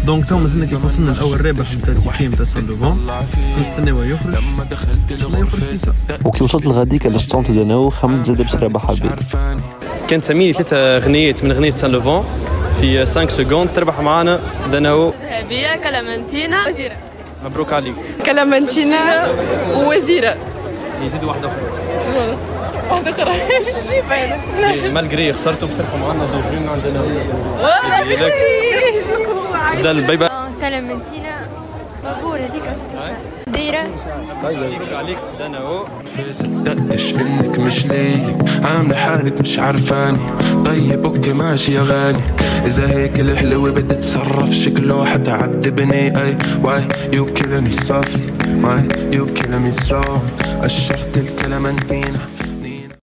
دونك تو مازلنا كيف وصلنا الاول رابح نتاع التيم تاع سان لوفون نستناو يخرج ما يخرج. وكي وصلت لغاديك الستونت داناو خمت زاد باش ربح عبيد. كانت سميني 3 غنيات من غنية سان لوفون في 5 سكوند تربح معانا داناو ذهبية كلامنتينا وزيرة. مبروك عليك. كلامنتينا ووزيرة. يزيد واحدة أخرى. واحدة أخرى ايش نجيبها أنا؟ مالغري خسرتوا بتربحوا معانا دوجين عندنا. بدا الباي باي. كلامنتينا بابور هذيك دايرة. مبروك عليك داناو. صدقتش انك مش ليا عامله حالك مش عارفاني. طيب اوكي ماشي يا غالي اذا هيك الحلوة بتتصرف شكله حتعذبني. اي واي يو كيلينج مي softly واي يو كيلينج مي slow. قشرت الكلام انتينا